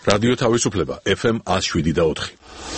რადიო თავისუფლება FM 107.4.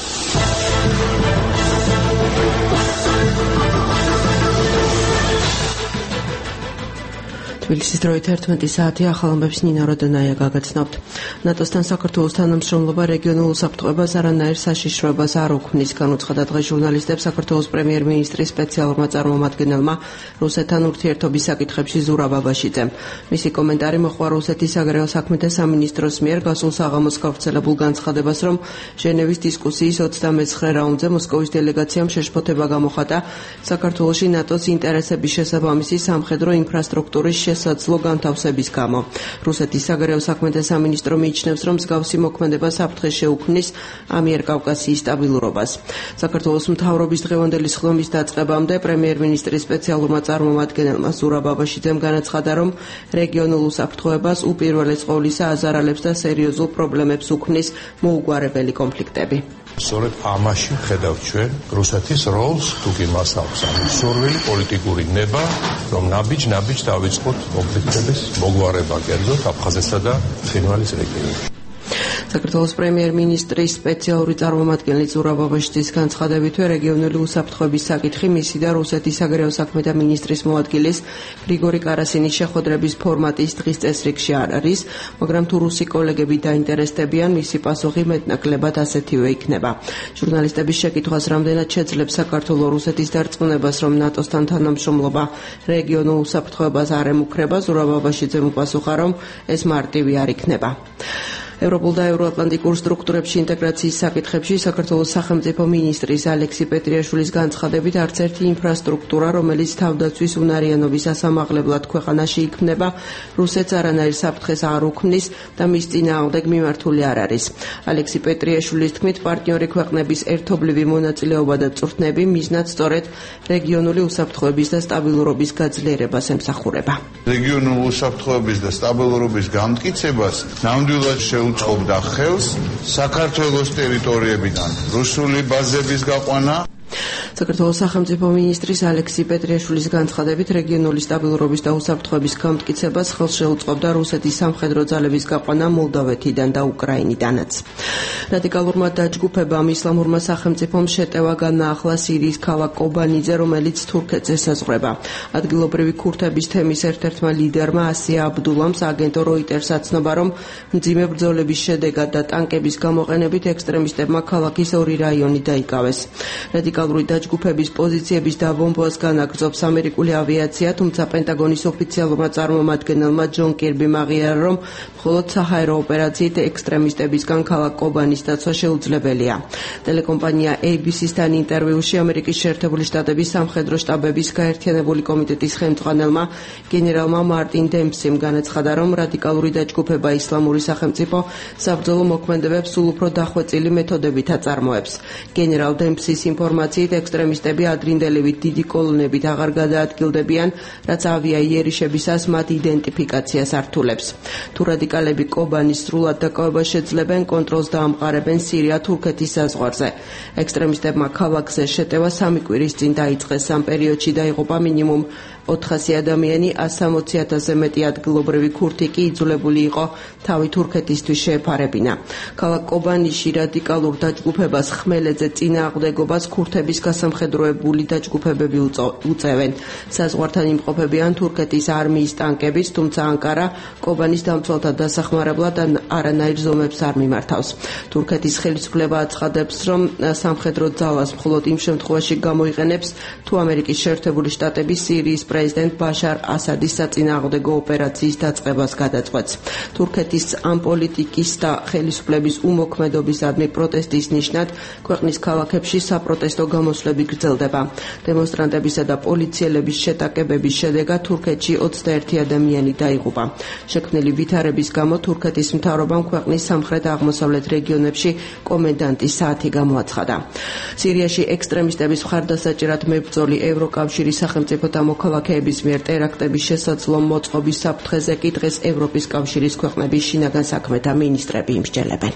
თბილისის დროით 11 საათი ახალამბებს ნინა როდანაია გაგაცნობთ. ნატოსთან საქართველოს თანამშრომლობა რეგიონულ უსაფრთხოებას არანაირ საშიშროებას არ უქმნის, განუცხადა დღეს ჟურნალისტებს საქართველოს პრემიერ-მინისტრის სპეციალურმა წარმომადგენელმა რუსეთთან ურთიერთობის საკითხებში ზურაბ ბაბაშიძემ. მისი კომენტარი მოჰყვა რუსეთის საგარეო საქმეთა სამინისტროს მიერ გასულ საღამოს გავრცელებულ განცხადებას, რომ ჟენევის დისკუსიის 29 რაუნდზე მოსკოვის დელეგაციამ შეშფოთება გამოხატა საქართველოში ნატოს ინტერესების შესაბამისი სამხედრო ინფრასტრუქტურის შესაძლო განთავსების გამო. რუსეთის საგარეო საქმეთა სამინისტრო მიიჩნევს, რომ მსგავსი მოქმედება საფრთხეს შეუქმნის ამიერკავკასიის სტაბილურობას. საქართველოს მთავრობის დღევანდელი სხდომის დაწყებამდე პრემიერ-მინისტრის სპეციალურმა წარმომადგენელმა ზურაბ ბაბაშიძემ განაცხადა, რომ რეგიონულ უსაფრთხოებას უპირველეს ყოვლისა აზარალებს და სერიოზულ პრობლემებს უქმნის მოუგვარებელი კონფლიქტები. სწორედ ამაში ხედავთ ჩვენ რუსეთის როლს, თუკი მას აქვს სურვილი პოლიტიკური ნება, რომ ნაბიჯ დავიწყოთ კონფლიქტების მოგვარება კერძოდ აფხაზეთსა და ცხინვალის რეგიონში. საქართველოს პრემიერ-მინისტრის სპეციალური წარმომადგენელი ზურაბ ბაბაშიძის განცხადებითვე რეგიონული უსაფრთხოების საკითხი მისი და რუსეთის საგარეო საქმეთა მინისტრის მოადგილის გრიგორი კარასინის შეხვედრების ფორმატის დღის წესრიგში არ არის, მაგრამ თუ რუსი კოლეგები დაინტერესდებიან, მისი პასუხი მეტნაკლებად ასეთივე იქნება. ჟურნალისტების შეკითხვას, რამდენად შეძლებს საქართველო რუსეთის დარწმუნებას, რომ ნატოსთან თანამშრომლობა რეგიონულ უსაფრთხოებას არ ემუქრება, ზურაბ ბაბაშიძემ უპასუხა, რომ ეს მარტივი არ იქნება. ევროპულ და ევროატლანტიკურ სტრუქტურებში ინტეგრაციის საკითხებში საქართველოს სახელმწიფო მინისტრის ალექსი პეტრიაშვილის განცხადებით არც ერთი ინფრასტრუქტურა, რომელიც თავდაცვის უნარიანობის ასამაღლებლად ქვეყანაში იქმნება, რუსეთს არანაირ საფრთხეს არ უქმნის და მის წინააღმდეგ მიმართული არ არის. ალექსი პეტრიაშვილის თქმით, პარტნიორი ქვეყნების ერთობლივი მონაწილეობა და წვრთნები მიზნად სწორედ რეგიონული უსაფრთხოების და სტაბილურობის გაძლიერებას ემსახურება. რეგიონული უსაფრთხოების და სტაბილურობის გამტკიცებას ნამდვილად უწყობდა ხელს საქართველოს ტერიტორიებიდან რუსული ბაზების გაყვანა. საქართველოს სახელმწიფო მინისტრის ალექსი პეტრიაშვილის განცხადებით რეგიონული სტაბილურობის და უსაფრთხოების გამტკიცებას ხელს შეუწყობდა რუსეთის სამხედრო ძალების გაყვანა მოლდოვეთიდან და უკრაინიდანაც. რადიკალურმა დაჯგუფებამ ისლამურმა სახელმწიფომ შეტევა განაახლა სირიის ქალაქ კობანიზე, რომელიც თურქეთს ესაზღვრება. ადგილობრივი ქურთების თემის ერთ-ერთმა ლიდერმა ასია აბდულამ აგენტო როიტერს აცნობა, რომ მძიმე ბრძოლების შედეგად და ტანკების გამოყენებით ექსტრემისტებმა ქალაქის 2 რაიონი დაიკავეს. რადიკალური დაჯგუფების პოზიციების დაბომბვას განაგრძობს ამერიკული ავიაცია, თუმცა პენტაგონის ოფიციალურმა წარმომადგენელმა ჯონ კირბიმ აღიარა, რომ მხოლოდ საჰაერო ოპერაციით ექსტრემისტებისგან ქალაქ კობანის დაცვა შეუძლებელია. ტელეკომპანია ABC-სთან ინტერვიუში ამერიკის შეერთებული შტატების სამხედრო შტაბების გაერთიანებული კომიტეტის ხელმძღვანელმა გენერალმა მარტინ დემპსიმ განაცხადა, რომ რადიკალური დაჯგუფება ისლამური სახელმწიფო საბრძოლო მოქმედებებს სულ უფრო დახვეწილი მეთოდებით აწარმოებს. გენერალ დემპსის ინფორმაციით ექსტრემისტები ადრინდელივით დიდი კოლონებით აღარ გადაადგილდებიან, რაც ავიაიერიშებისას მათ იდენტიფიკაციას ართულებს. თუ რადიკალები კობანის სრულად დაკავებას შეძლებენ, კონტროლს დაამყარებენ სირია-თურქეთის საზღვარზე. ექსტრემისტებმა ქალაქზე შეტევა 3 კვირის წინ დაიწყეს. ამ პერიოდში დაიღუპა მინიმუმ 400 ადამიანი, 160,000-ზე მეტი ადგილობრივი ქურთი კი იძულებული იყო თავი თურქეთისთვის შეეფარებინა. ქალაქ კობანიში რადიკალურ დაჯგუფებას ხმელეთზე წინააღმდეგობას ქურთების გასამხედროებული დაჯგუფებები უწევენ. საზღვართან იმყოფებიან თურქეთის არმიის ტანკების, თუმცა ანკარა კობანის დამცველთა დასახმარებლად არანაირ ზომებს არ მიმართავს. თურქეთის ხელისუფლება აცხადებს, რომ სამხედრო ძალას მხოლოდ იმ შემთხვევაში გამოიყენებს, თუ ამერიკის შეერთებული შტატები სირიის პრეზიდენტ ბაშარ ასადის საწინააღმდეგო ოპერაციის დაწყებას გადაწყვეტს. თურქეთის ამ პოლიტიკის და ხელისუფლების უმოქმედობისადმი პროტესტის ნიშნად ქვეყნის ქალაქებში საპროტესტო გამოსვლები გრძელდება. დემონსტრანტებისა და პოლიციელების შეტაკებების შედეგად თურქეთში 21 ადამიანი დაიღუპა. შექმნილი ვითარების გამო თურქეთის მთავრობამ ქვეყნის სამხრეთ-აღმოსავლეთ რეგიონებში კომენდანტის საათი გამოაცხადა. სირიაში ექსტრემისტების მხარდასაჭერად მებრძოლი ევროკავშირის სახელმწიფოთა მოქალაქეების მიერ ტერაქტების შესაძლო მოწყობის საფრთხეზე კი დღეს ევროპის კავშირის ქვეყნების შინაგან საქმეთა მინისტრები იმსჯელებენ.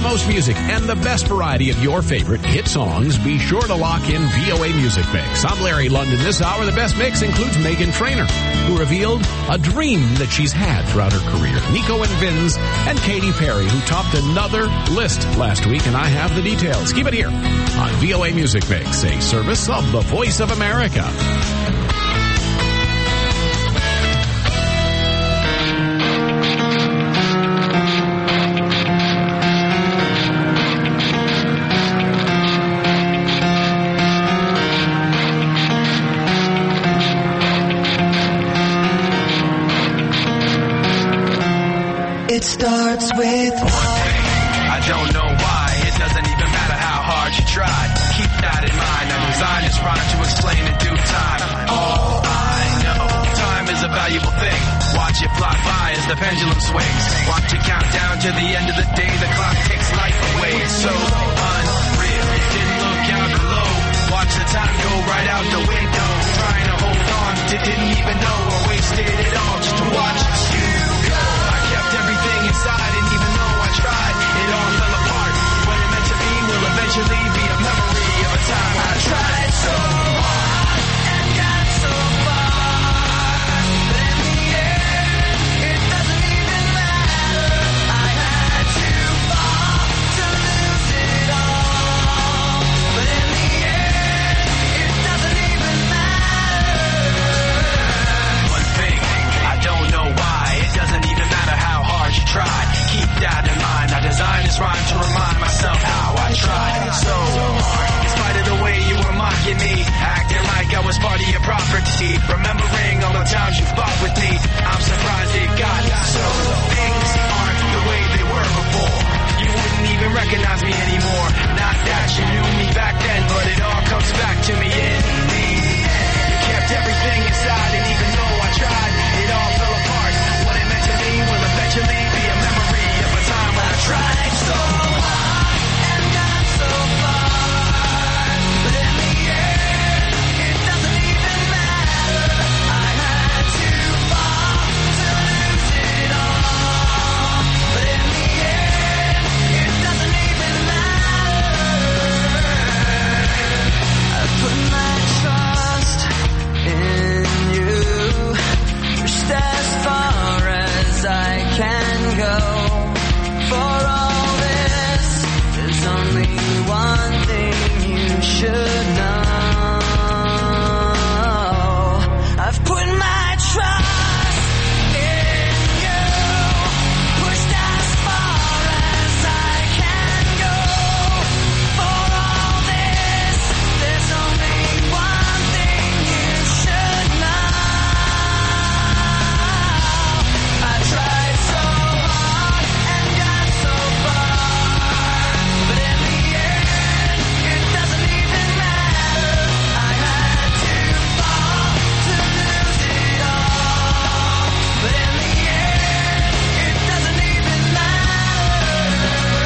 most music and the best variety of your favorite hit songs, be sure to lock in VOA Music Mix. I'm Larry London. This hour, the best mix includes Meghan Trainor, who revealed a dream that she's had throughout her career. Nico and Vinz and Katy Perry, who topped another list last week, and I have the details. Keep it here on VOA Music Mix, a service of the Voice of America. It starts with one thing. I don't know why. It doesn't even matter how hard you try. Keep that in mind. Our design is rhyme to explain in due time. All I know, time is a valuable thing. Watch it fly by as the pendulum swings. Watch it count down to the end of the day. The clock takes life away. It's so unreal. Didn't look out below. Watch the time go right out the window. Trying to hold on, didn't even know I wasted it all just to watch you go. I kept everything inside, and even though I tried, it all fell apart. What it meant to be will eventually be a memory of a time I tried so hard and got so far. But in the end, it doesn't even matter. I had to fall to lose it all. But in the end, it doesn't even matter. One thing, I don't know why. It doesn't even matter how hard you try. Keep that in mind. I designed this rhyme to remind myself how I tried so hard. In spite of the way you were mocking me, acting like I was part of your property, remembering all the times you fought with me, I'm surprised it got so. Things aren't the way they were before. You wouldn't even recognize me anymore. Not that you knew me back then, but it all comes back to me in the end. You kept everything inside, and even though I tried, it all fell apart. What it meant to me will eventually be a memory of a time when I tried so hard and got so far. But in the end, it doesn't even matter. I had to fall to lose it all. But in the end, it doesn't even matter. I put my trust in you. Pushed as far as I can go. For all this, there's only one thing you should know. I've put my trust in you. Pushed as far as I can go. For all this, there's only one thing you should know. I tried so hard and got so far, but in the end, it doesn't even matter. I had to fall to lose it all, but in the end, it doesn't even matter.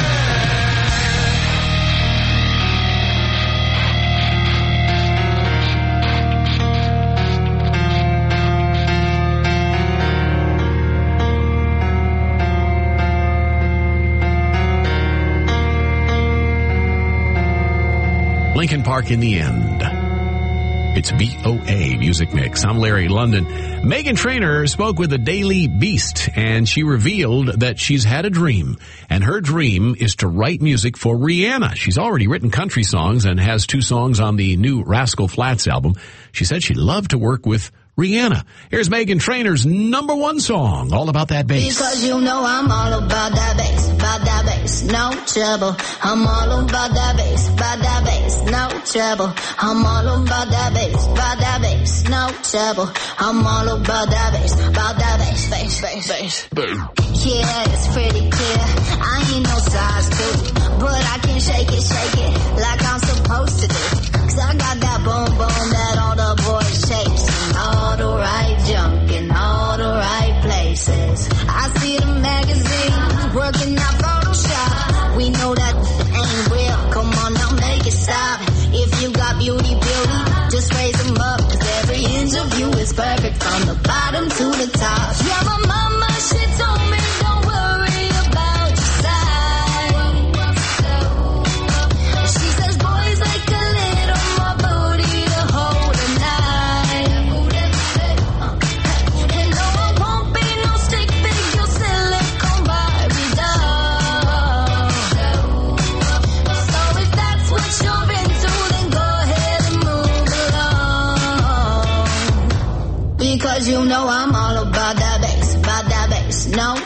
Linkin Park in the end. It's VOA Music Mix. I'm Larry London. Meghan Trainor spoke with the Daily Beast, and she revealed that she's had a dream, and her dream is to write music for Rihanna. She's already written country songs and has 2 songs on the new Rascal Flatts album. She said she'd love to work with Rihanna. Here's Meghan Trainor's #1 song, All About That Bass. Because you know I'm all about that bass, no trouble. I'm all about that bass, no trouble. I'm all about that bass, no trouble. I'm all about that bass, bass. Yeah, it's pretty clear. I ain't no size 2, but I can shake it like I'm supposed to do. 'Cause I got that boom that all the boys chase. All the right junk in all the right places. I see the magazines working out Photoshop. We know that ain't real. Come on now, make it stop. If you got beauty, just raise them up. 'Cause every inch of you is perfect from the bottom to the top. Yeah, my mama, she told me don't worry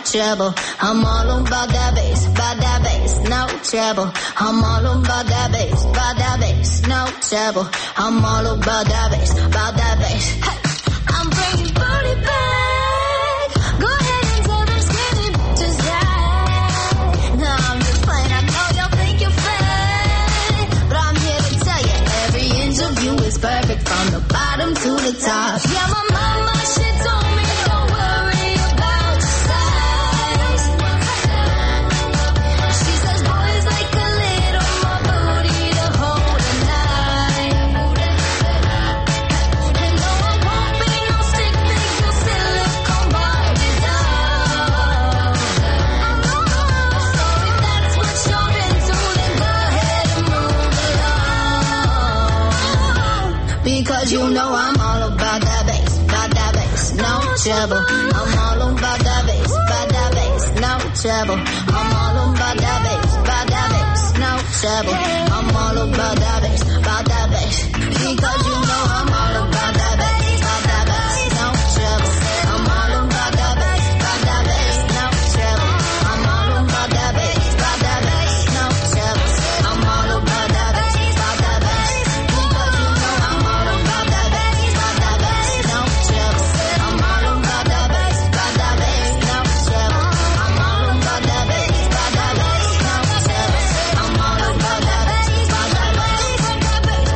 trouble. I'm all about that bass, no trouble. I'm all about that bass, no trouble. I'm all about that bass, Hey, I'm bringing booty back. Go ahead and tell them skinny bitches that. No, I'm just playing. I know y'all think you're fake, but I'm here to tell you every inch of you is perfect from the bottom to the top. Yeah, my mama, she told me don't worry about your size. She says boys like a little more booty to hold at night. And no, I won't be no stick figure silicone Barbie doll. So if that's what you're into, then go ahead and move along. Because you know I'm all about that bass, no trouble. I'm all about that bass, no trouble. I'm all about that bass, no trouble. I'm all about that bass, because you know I'm all about that bass, no trouble. I'm all about that bass, no trouble. I'm all about that bass, no trouble. I'm all about that bass, because you know I'm all about that bass, no trouble. I'm all about that bass, no trouble. I'm all about that bass, no trouble. I'm all about that bass,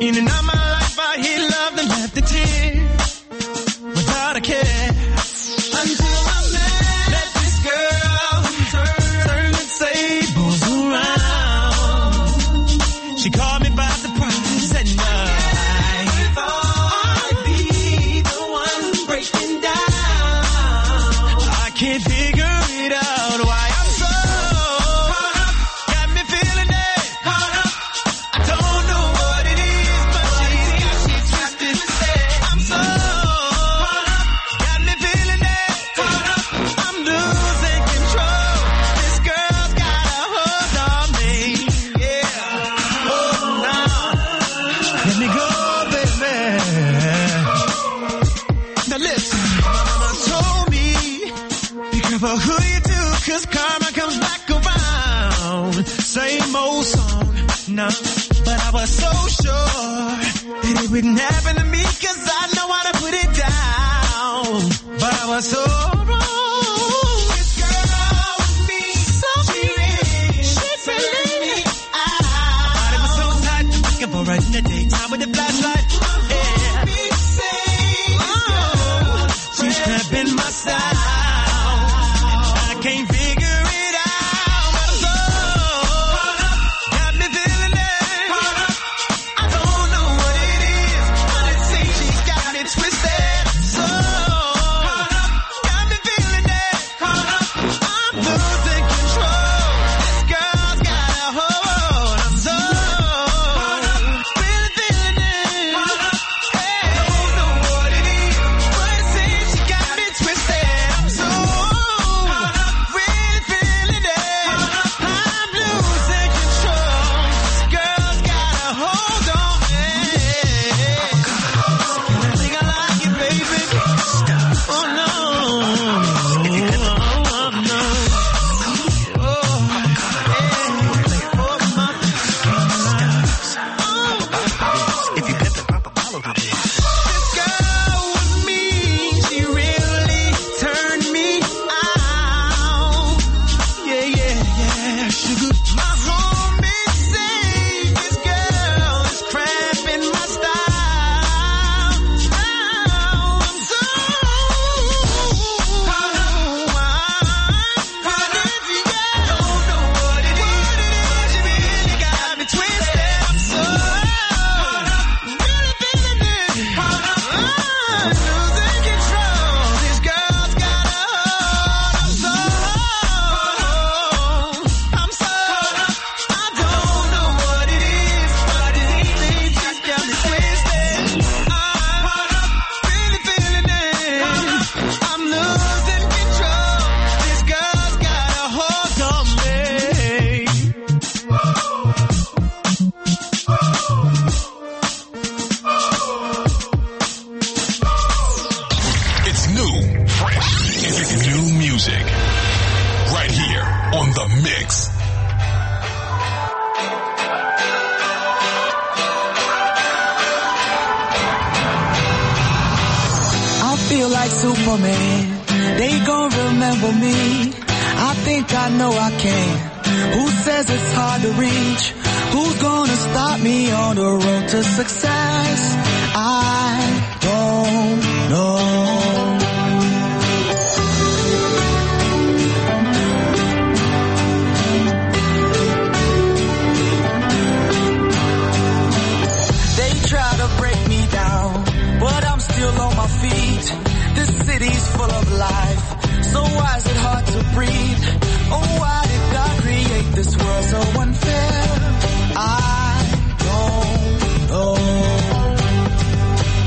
In and out my life, I hear love and left the tears without a care. Until I met this girl, turn the tables around. She caught me by surprise and I thought I'd be the one breaking down. I can't figure it out why I'm so caught up. Got me feeling it. Caught up. I don't know what it is, but she's got me twisted. I'm so caught up. Got me feeling it. Caught up. I'm losing control. This girl's got a hold on me. Yeah. Oh no. Let me go, baby. Now listen, mama told me, be careful who you do, 'cause karma comes back around. Same old song, no, but I was so sure that it wouldn't happen to me, 'cause I know how to put it down. But I was so wrong. This girl with me, so sweet, she feeling me out. Body was so tight, I'm looking for her in the daytime with the flashlight. Yeah. She's trapping my style. I can't figure it out, but I'm so caught up. Got me feeling it. Caught up. I don't know what it is, but it seems she's got it twisted. So caught up. Got me feeling it. Caught up. I'm losing control. This girl's got a hold. I'm so caught up. Really feeling it. Caught up. Hey, I don't know what it is, but it seems she got me twisted. I'm so caught up. Really feeling it. Caught up. I'm losing control. This girl's got a hold on me. I think I like it, baby. Oh no. Oh no. Oh, this girl with me, she really turned me out. Yeah, yeah, yeah. Sugar, my homies say this girl is cramping my style. I'm so caught up. This girl don't know what it is. She really got me twisted. I'm so caught up. Really feeling it. Caught up. I'm losing control. This girl's got a hold. I'm so I'm so caught up. I don't know what it is, but it seems she's got me twisted. I'm caught up. Really feeling it. I'm losing control. This girl's got a hold on me. It's new, fresh, it's new music. Right here on The Mix. I feel like Superman. They gon' remember me. I think I know I can. Who says it's hard to reach? Who's gonna stop me on the road to success? I don't know. They try to break me down, but I'm still on my feet. This city's full of life, so why is it hard to breathe? Oh, why did God create this world so unfair? I don't know.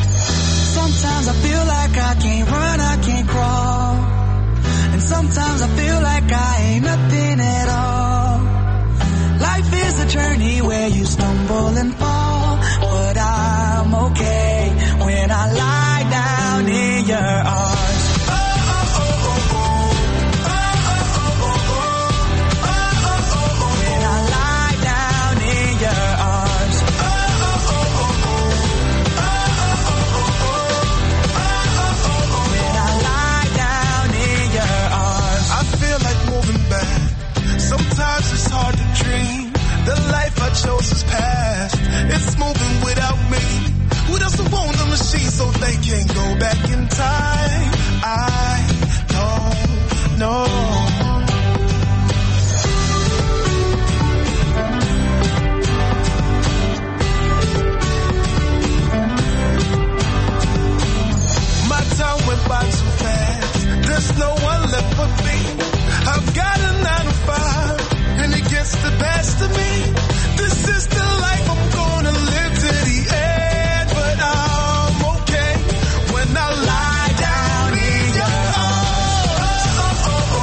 gets the best of me. This is the life I'm gonna live to the end, but I'm okay when I lie down in your arms.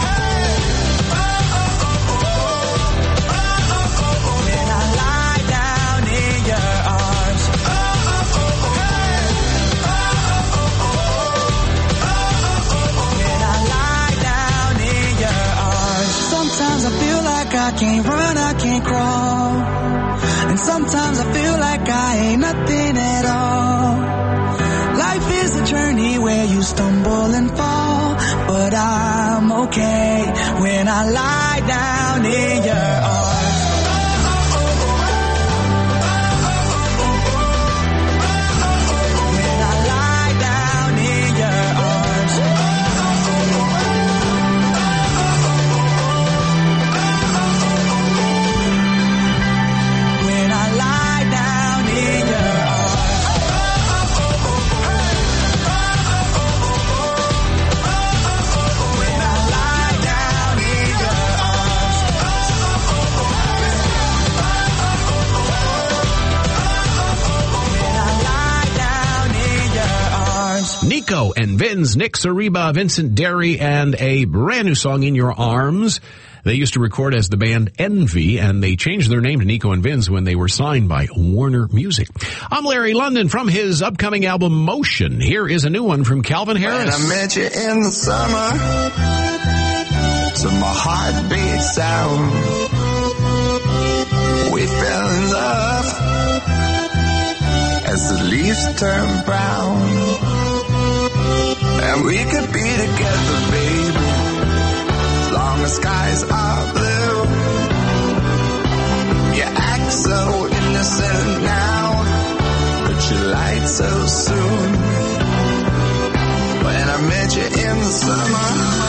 When I lie down in your arms. When I lie down in your arms. Sometimes I feel like I can't run, I can't crawl. And sometimes I feel like I ain't nothing at all. Life is a journey where you stumble and fall, but I'm okay when I lie down in your arms. When I lie down in your arms. When I lie down in your arms. When I lie down in your arms. When I lie down in your arms. Nico and Vinz, Nick Sariba, Vincent Derry, and a brand new song, In Your Arms. They used to record as the band Envy, and they changed their name to Nico and Vinz when they were signed by Warner Music. I'm Larry London from his upcoming album Motion. Here is a new one from Calvin Harris. When I met you in the summer, to my heartbeat sound, we fell in love as the leaves turn brown, and we could be together, baby, as long as skies are blue. You act so innocent now, but you lied so soon. When I met you in the summer,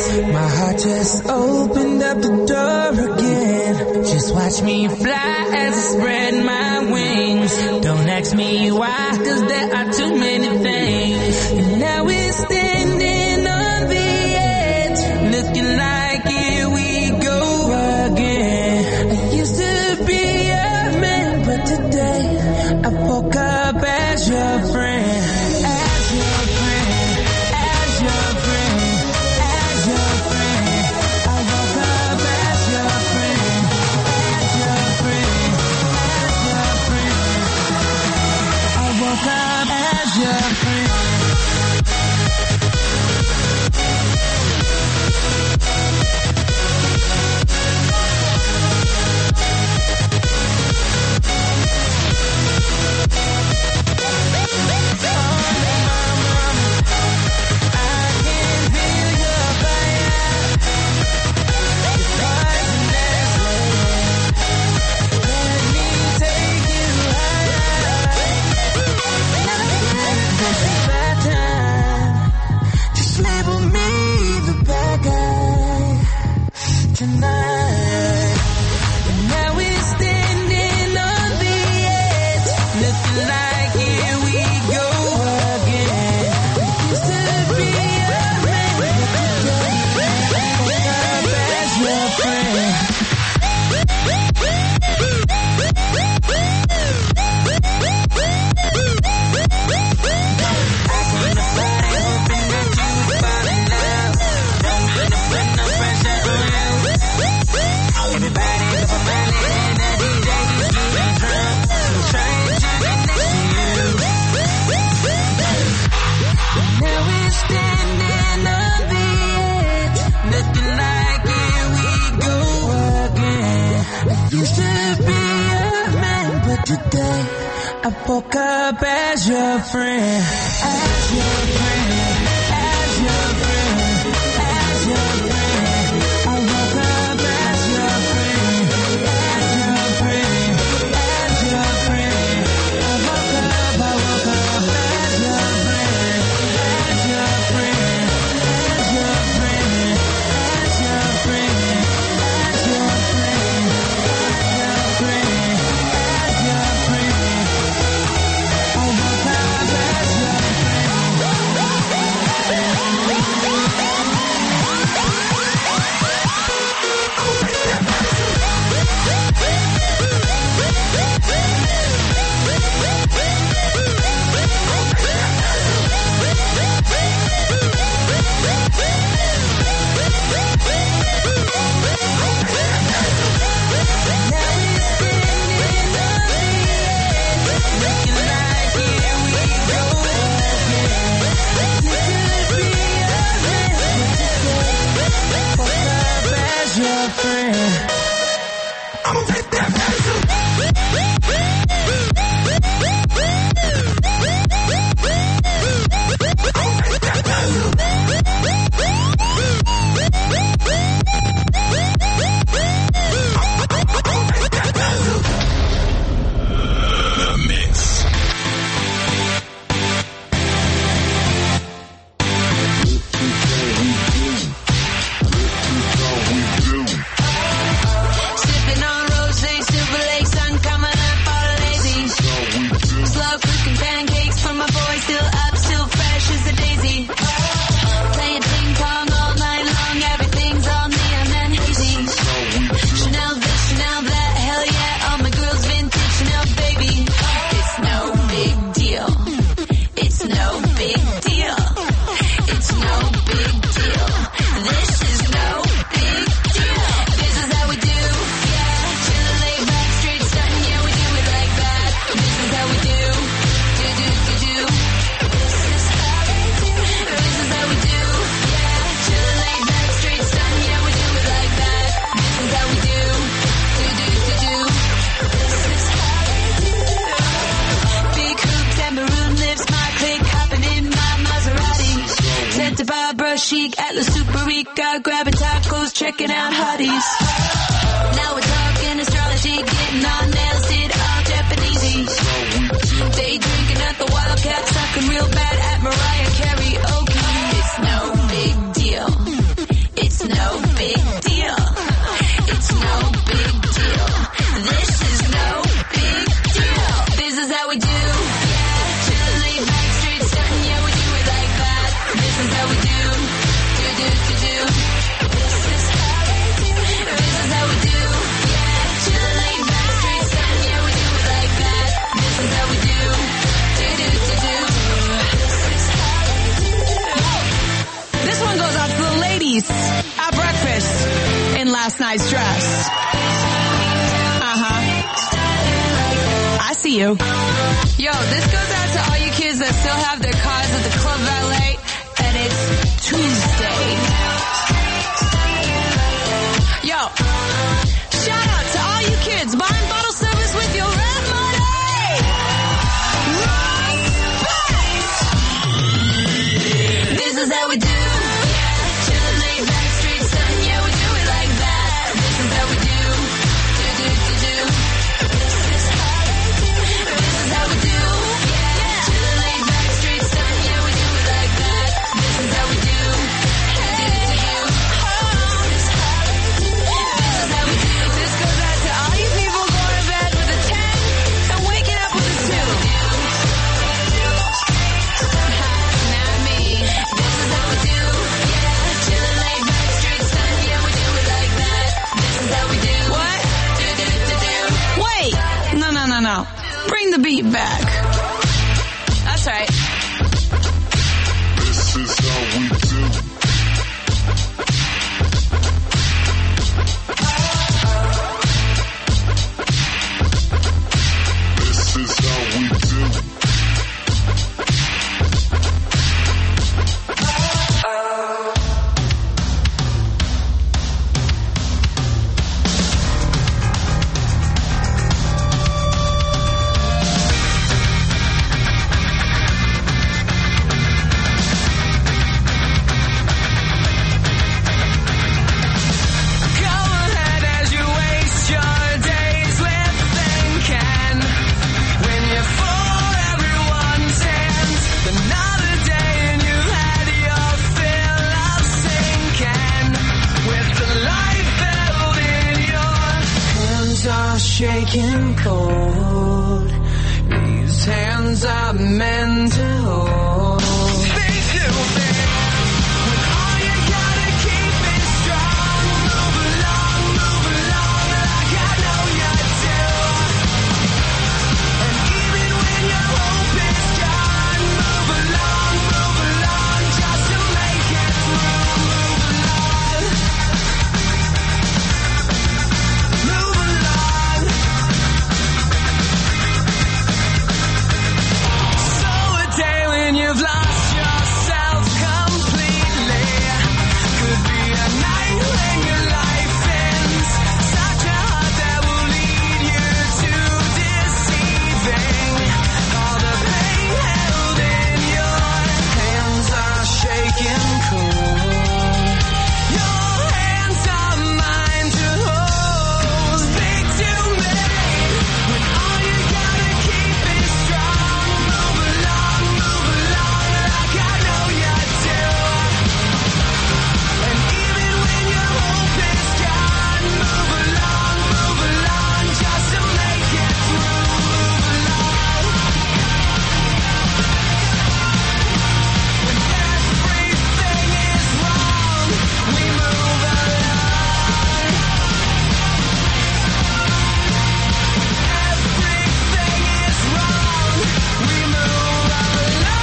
My heart just opened up the door again. Just watch me fly as I spread my wings. Don't ask me why, 'cause there are too many things. And now we're standing on the edge, looking like here we go again. I used to be a man, but today I woke up as your friend. As your friend, as your friend, as your friend. I woke up as your friend, as your friend, as your friend. I woke up as your friend. Tonight, and now we're standing on the edge, looking like here we go again. Used to be a man, but today I woke up as your friend. Used to be a man, but today I woke up as your friend, as your friend, as your friend, as your friend. I woke up as your friend, as your friend, as your friend. I woke up as your friend, as your friend, as your friend, as your friend, as your friend. Chic, Atlas Super Rica, grabbing tacos, checking out hotties. Now we're talking astrology, getting our nails did all Japanesey. Day drinking at the Wildcat, sucking real bad at Mariah Carey. Okay, it's no big deal. big deal. It's no big deal. This is no big deal. This is how we do. Chilling backstreet stunting, yeah, we do it like that. This is how we do. Do. This is how we do. This is how we do. Chilling backstreet stunting, yeah, we do it like that. This is how we do. Do. This is how we do. This one goes out to the ladies at breakfast in last night's dress. I see you. Yo, this goes out to all you kids that still have their cars at the club valet, and it's Tuesday. Yo, shout out to all you kids buying bottle service with your rent money. This is how we do. Chilling backstreet stunting, yeah, we do it like that. This is how we do. Do. This is how we do. This is how we do. Chilling backstreet stunting, yeah, we do it like that. This is how we do. This is how we do. This is how we do. This goes out to all you people going to bed with a 10 and waking up with a 2. Not me. This is how we do. Chilling backstreet stunting, yeah, we do it like that. This is how we do. What? Do. Wait. No. Bring the beat back. That's right. This is how we do. This is how we do. Shaking cold. These hands are meant to hold. They do that. When all you gotta keep is strong. Move along like I know you do. And even when your hope is gone, move along, just to make it through. Move along. So a day when you've lost yourself completely could be a night when your life ends. Such a heart that will lead you to deceiving. All the pain held in your hands are shaking cold. Your hands are mine to hold. Speak to me when all you gotta keep is strong. Move along like I know you do. And even when your hope is gone, move along, just to make it through. Move along. When everything is wrong, we move along. Everything is wrong, we move along.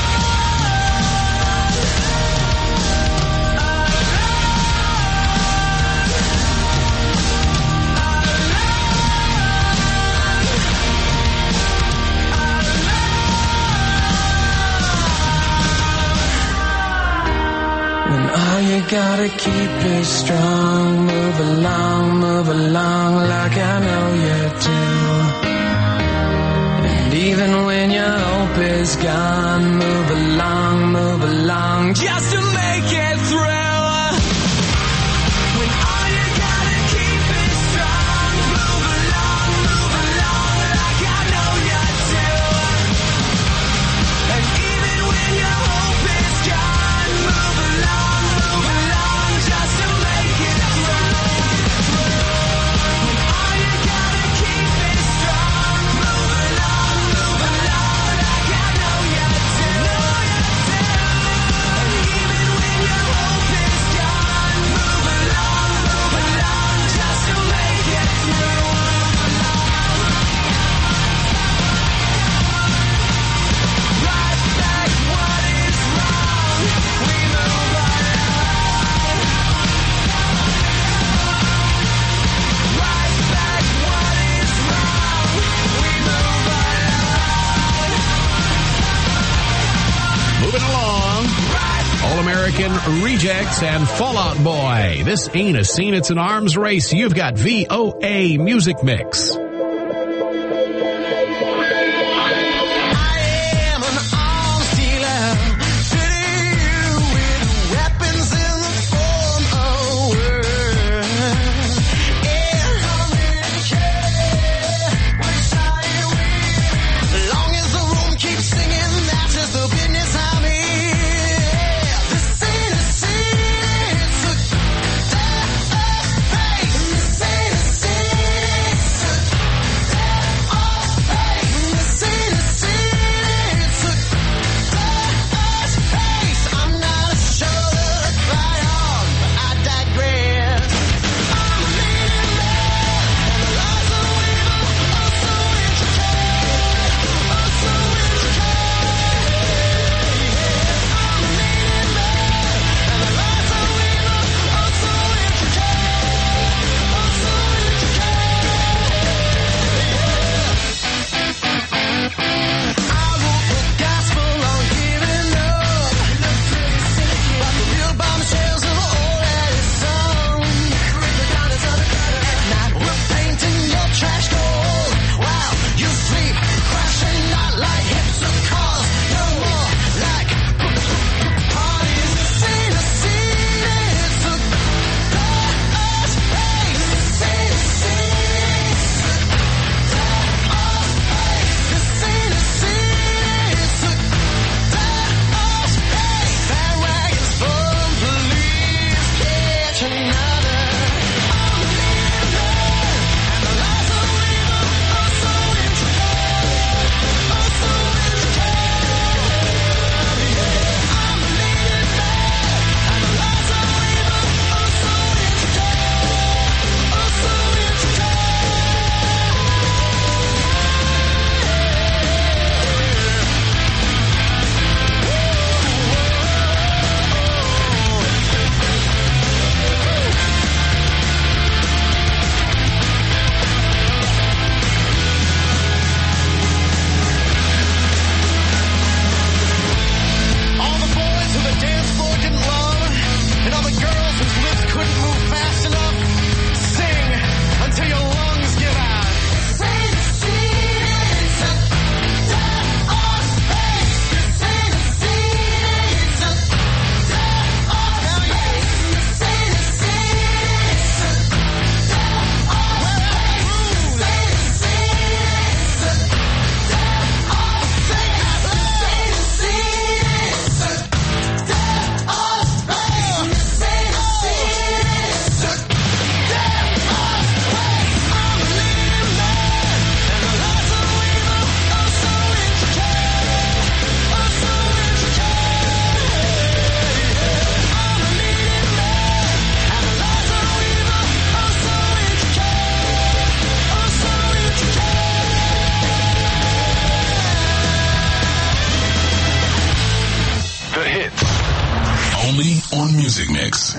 When all you gotta keep is strong, move along like I know you do. And even when your hope is gone, move along, just to make it through. When all you gotta keep is strong, move along like I know you do. And even when your hope is gone, move along, just to make it through. American Rejects and Fall Out Boy. This ain't a scene, it's an arms race. You've got VOA Music Mix. Only on Music Mix.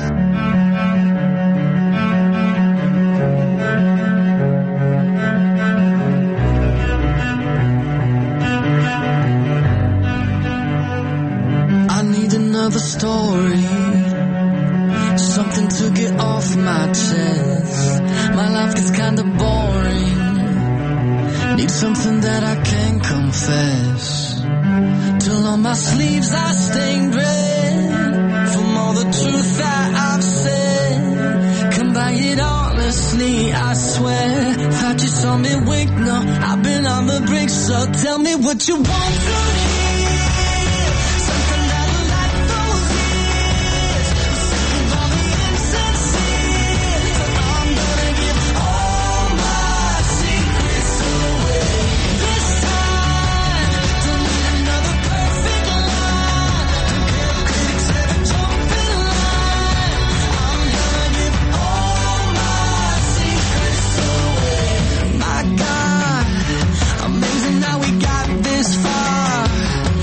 I need another story, something to get off my chest. My life gets kinda boring, need something that I can confess. Till on my sleeves I stained red from all the truth that I've said. Come by it honestly, I swear. Thought you saw me wink, no, I've been on the brink. So tell me what you want to hear. Something that'll light those years. I'm sick of all the insincere. So I'm gonna give all my secrets away. This time, don't need another perfect line. Don't care if critics ever jump in line. I'm gonna give all my secrets away. My God, amazing how we got this far.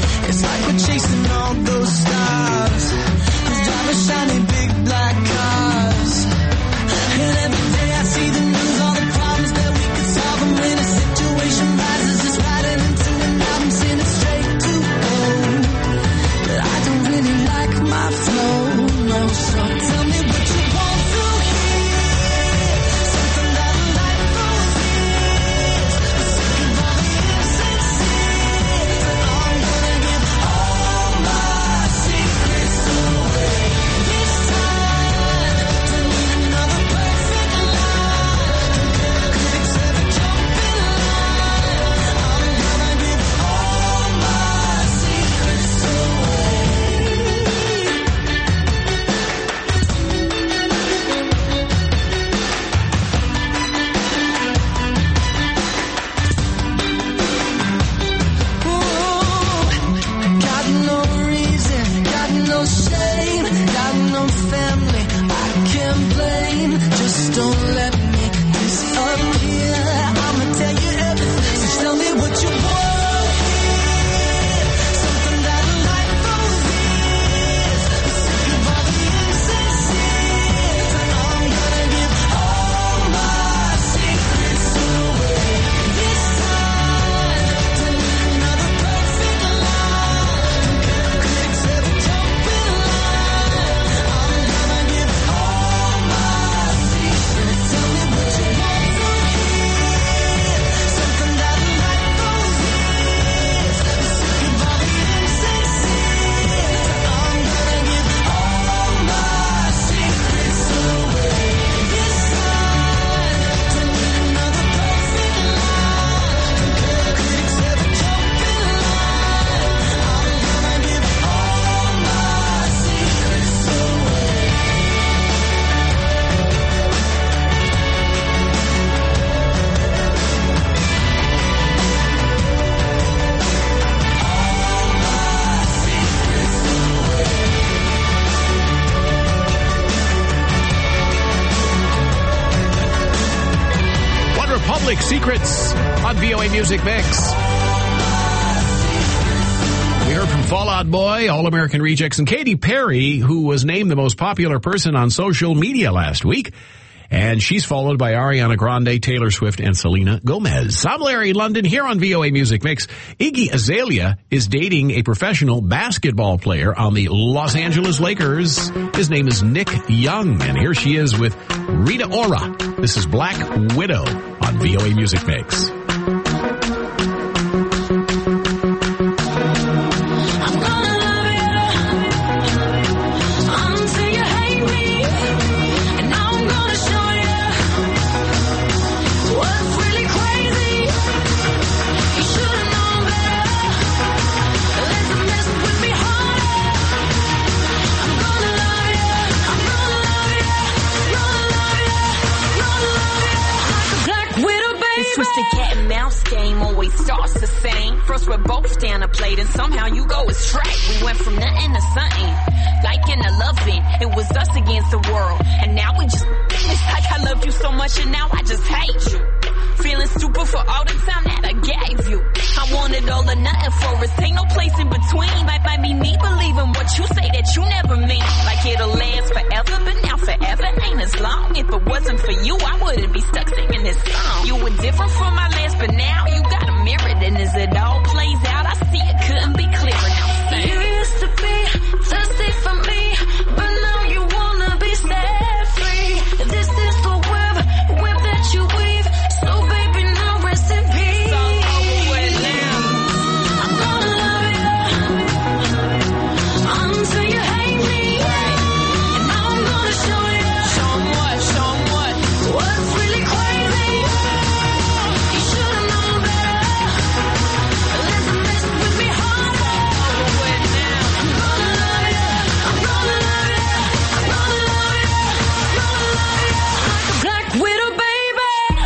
Public Secrets on VOA Music Mix. We heard from Fall Out Boy, All American Rejects, and Katy Perry, who was named the most popular person on social media last week. And she's followed by Ariana Grande, Taylor Swift, and Selena Gomez. I'm Larry London here on VOA Music Mix. Iggy Azalea is dating a professional basketball player on the Los Angeles Lakers. His name is Nick Young, and here she is with Rita Ora. This is Black Widow on VOA Music Mix. Twisted cat and mouse game always starts the same. First we're both down a plate and somehow you go astray. We went from nothing to something, like in a loving. It was us against the world, and now we just, it's like I loved you so much and now I just hate you. Feeling stupid for all the time that I gave you. I wanted all or nothing for us, ain't no place in between. Might be me believing what you say that you never mean. Like it'll last forever, but now forever ain't as long. If it wasn't for you, I wouldn't be stuck singing this song. You were different from my last, but now you got a mirror. And as it all plays out, I see it couldn't be clearer. Now say, you used to be thirsty for me, but now you wanna be set free. This is the web that you weave. So baby, now rest in peace. It's all over with now. I'm gonna love you until you hate me. And now I'm gonna show you. Show 'em what, show 'em what. What's really crazy? You should've known better. Let's mess with me harder. Over with now. I'm gonna love you. I'm gonna love you. I'm gonna love you. I'm gonna love you like a black widow, baby.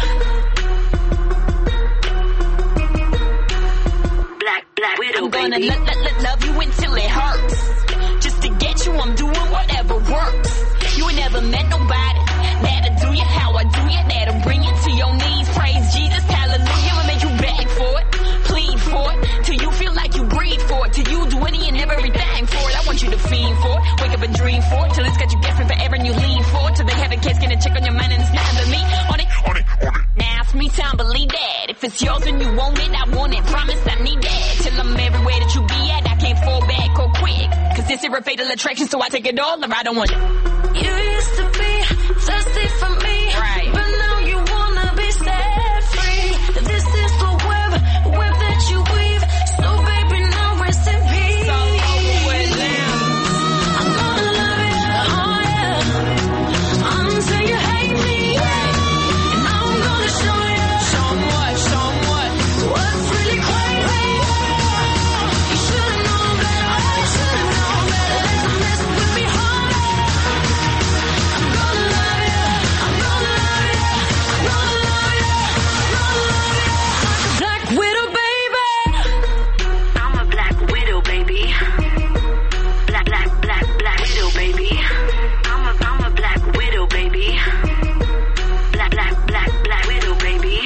Black widow, I'm gonna baby. love you until it hurts. Just to get you, I'm doing whatever works. You ain't never met nobody that'll do you how I do you, that'll bring you to your knees. Praise Jesus, hallelujah, and make you beg for it, plead for it, till you feel like you breathe for it, till you do any and everything for it. I want you to fiend for it, wake up and dream for it, till it's got you guessing forever and you lean for it, till they have a case, get a check on your mind and it's not but me. On it. Now it's me time, believe that. If it's yours and you want it, I want it. Promise I need that. Till I'm everywhere that you be at, I can't fall back or quick. Cause this is a fatal attraction, so I take it all or I don't want it. You used to be thirsty for me, Right. but now you wanna be set free. This is the web that you weave. So baby, now rest in peace. It's all over with now. I'm gonna love you, oh yeah, until you hate me. And now I'm gonna show you. Show 'em what, show 'em what. What's really crazy? You should've known better. You should've known better. Let's mess with me harder. I'm gonna love you. I'm gonna love you. I'm gonna love you. I'm gonna love you like a black widow, baby. I'm a black widow, baby. Black widow, baby. I'm a black widow, baby. Black widow, baby.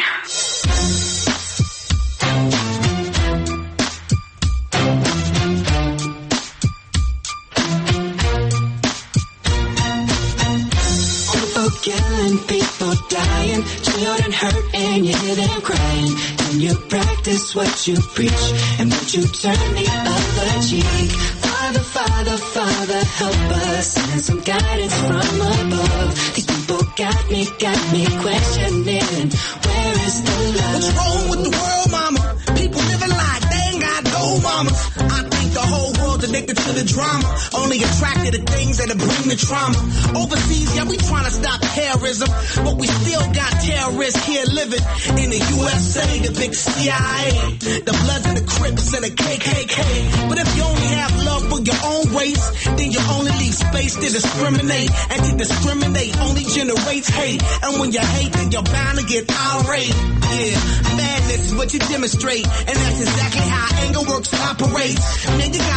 People killing, people dying, children hurt and you hear them crying. And you practice what you preach, and would you turn the other cheek? Father, Father, Father, help us, send some guidance from above. These people got me questioning, where is the love? What's wrong with the world, mama? People living like they ain't got no mamas. I think the whole world's addicted to the drama, only attracted to things that bring the trauma. Overseas, yeah, we trying to stop terrorism, but we still got terrorists here living in the USA, the big CIA, the Bloods and the Crips and the KKK. But if you only have love for your own race, then you only leave space to discriminate, and to discriminate only generates hate. And when you hate, then you're bound to get irate. Yeah, madness is what you demonstrate, and that's exactly how anger works and operates. Man, you gotta have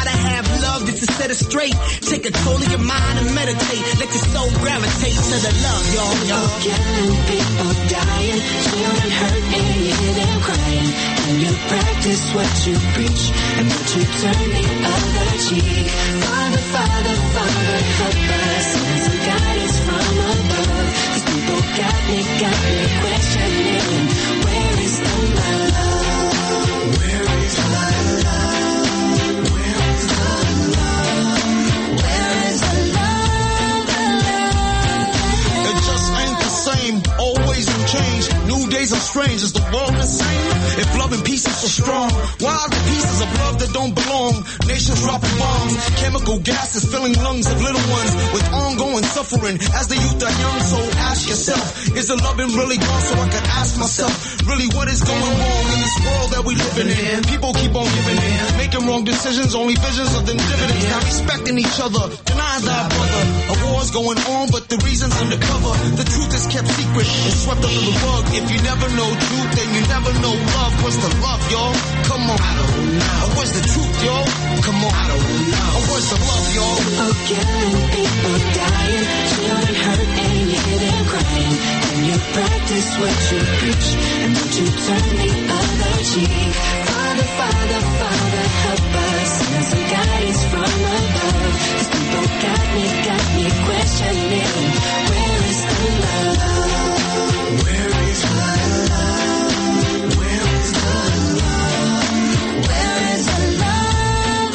have love just to set it straight. Take control of your mind and meditate. Let your soul gravitate to the love, y'all. Killing people, dying, children hurt, and you hear them crying. And you practice what you preach, and what you turn the other cheek. Father, Father, Father, help us. Send some guidance from above. These people got me questioning. Where is the love? Where is the love? Where is the love? Where is the love? It just ain't the same. Always in change. New days are strange. Is the world the same? If love and peace is so strong, why are the pieces of love that don't belong? Nations dropping bombs, chemical gases filling lungs of little ones with ongoing suffering as the youth are young. So ask yourself, is the loving really gone? So I can ask myself, really what is going wrong in this world that we living in? People keep on giving in, making wrong decisions, only visions of them dividends. Not respecting each other, denying thy brother. A war's going on, but the reason's undercover. The truth is kept secret and swept under the rug. If you never know truth, then you never know love. What's the love, y'all? Come on. I don't know. What's the truth, y'all? Come on. I don't know. What's the love, y'all? People killing, people dying, children hurt, and you hear them crying. And you practice what you preach, and what you turn the other cheek. Father, Father, Father, help us. Send some guidance from above. These people got me questioning. Where is the love? Where is the love? Where is the love? Where is the love?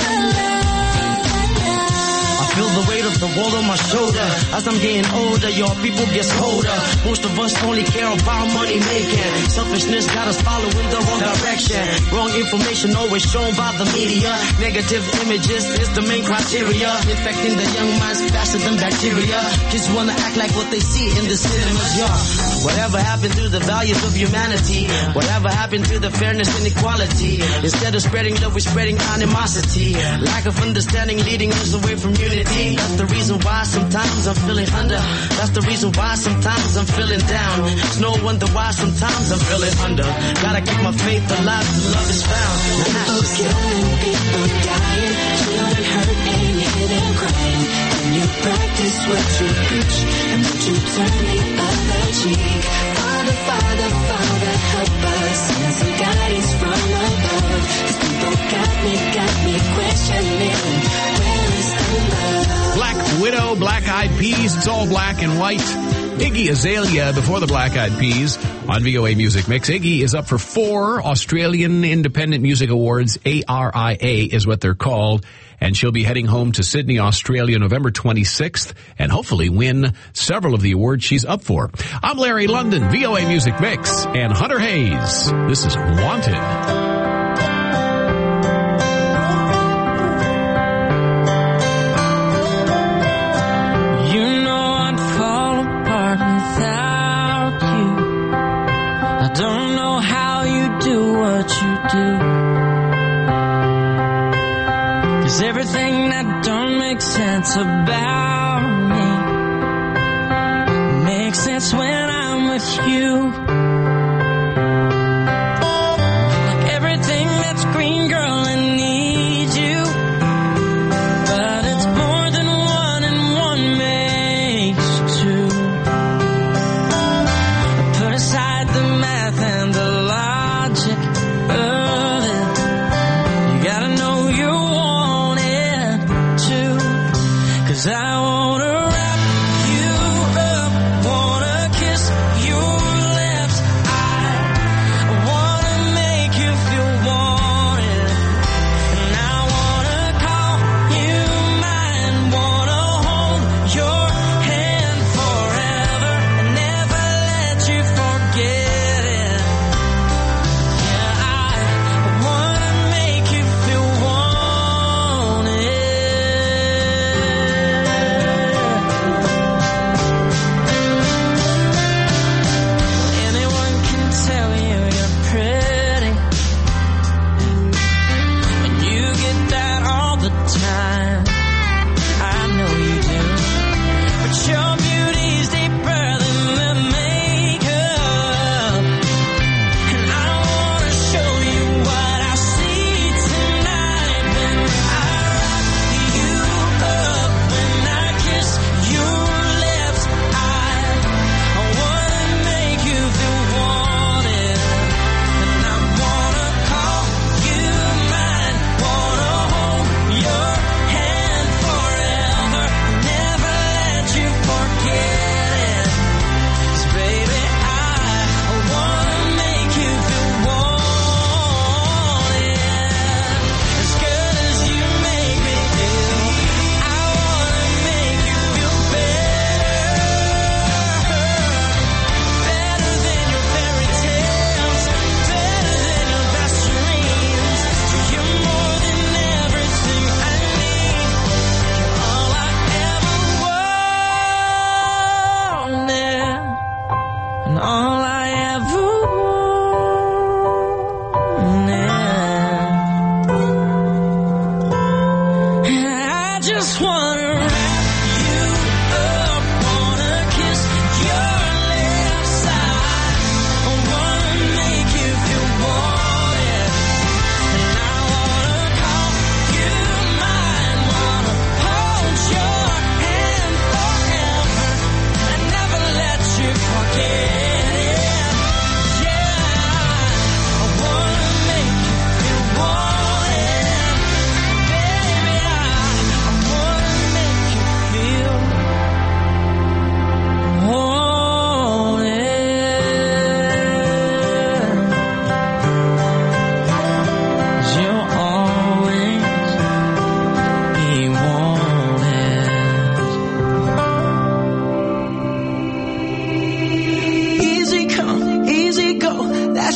I feel the weight of the world on my shoulder. As I'm getting older, your people get colder. Most of us only care about money making. Selfishness got us following the wrong direction. Wrong information always shown by the media. Negative images is the main criteria. Infecting the young minds faster than bacteria. Kids wanna act like what they see in the cinemas, yeah. Whatever happened to the values of humanity? Whatever happened to the fairness and equality? Instead of spreading love, we're spreading animosity. Lack of understanding leading us away from unity. That's the reason why sometimes I'm feeling under. That's the reason why sometimes I'm feeling down. It's no wonder why sometimes I'm feeling under. Gotta keep my faith alive till love is found. People killing, people dying, children hurt, and you hear them crying. And you practice what you preach, and what you turn the other cheek. Father, Father, Father, help us. Send some guidance from above. These people got me questioning. Where is the love? Black Widow, Black Eyed Peas, it's all black and white. Iggy Azalea before the Black Eyed Peas on VOA Music Mix. Iggy is up for 4 Australian Independent Music Awards. ARIA is what they're called. And she'll be heading home to Sydney, Australia, November 26th, and hopefully win several of the awards she's up for. I'm Larry London, VOA Music Mix, and Hunter Hayes. This is Wanted. Don't know how you do what you do. 'Cause everything that don't make sense about me makes sense when I'm with you. Like everything that's green, girl, I need you. But it's more than one and one makes two. Put aside the math and the logic of it. You gotta know you want it too. 'Cause I wanna wrap you up, wanna kiss your lips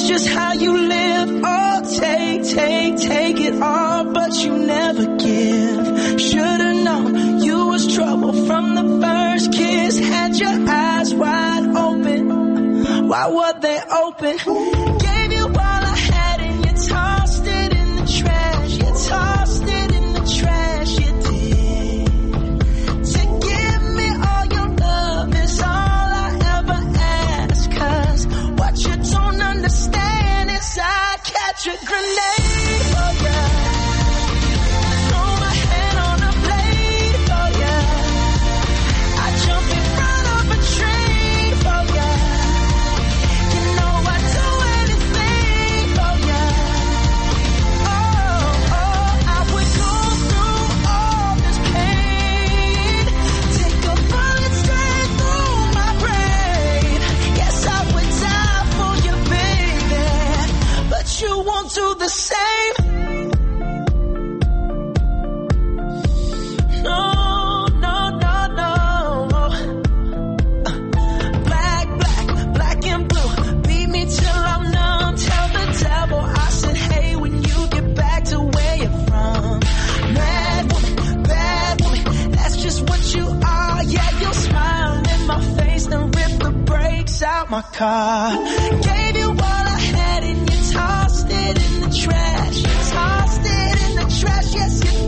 That's just how you live. Oh, take it all, but you never give. Should've known you was trouble from the first kiss. Had your eyes wide open. Why were they open? Gave you all I had and you tossed it in the trash. You tossed it in the trash, you did. To give me all your love is all I ever ask. 'Cause what you don't understand is I'd catch a grenade for ya. Throw my head on a blade for ya. I'd jump in front of a train for ya. You know I'd do anything for ya. Oh, I would go through all this pain. Take a bullet straight through my brain. Yes, I would die for you, baby. But you won't do the same. No, no, no, no. Black and blue. Beat me till I'm numb. Tell the devil I said, hey, when you get back to where you're from. Mad woman, bad woman, that's just what you are. Yeah, you'll smile in my face, then rip the brakes out my car. Gave you all I had and you tossed it in the trash. You tossed it in the trash, yes you